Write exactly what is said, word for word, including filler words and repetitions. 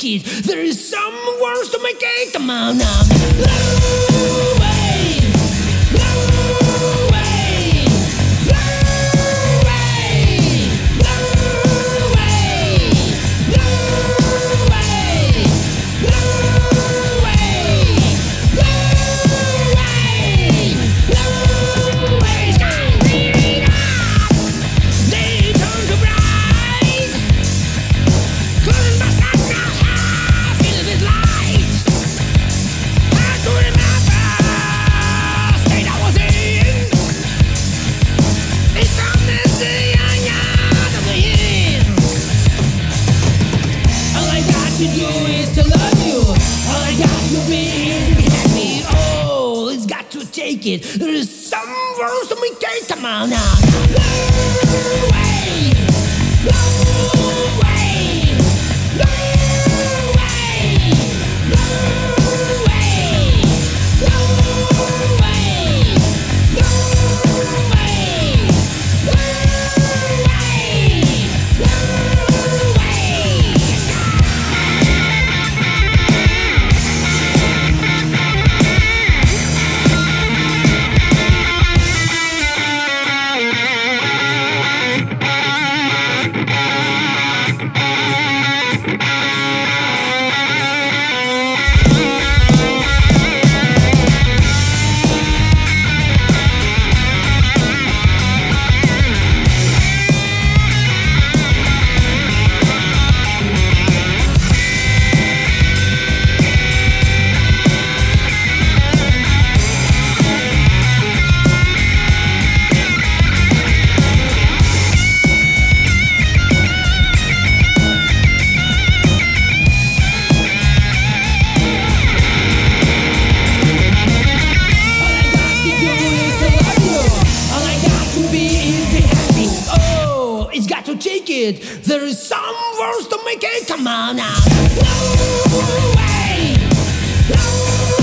take it. There is some words to make it. Come on now. Blue way, blue way, blue way, blue way, blue way, blue way, blue way, blue way. Sky green up, they turn to bright. Couldn't pass us now, filled with light. Hard to remember, state I was in. It's from the young out of the inn. All I got to do is to love you. All I got to be is to be happy. Oh, it's got to take it. There is some words to make it. Come on now. Blue way, blue way, blue way, blue way, blue way, blue way, blue way, blue way. It's got to take it. There is some words to make it. Come on now. Blue way, blue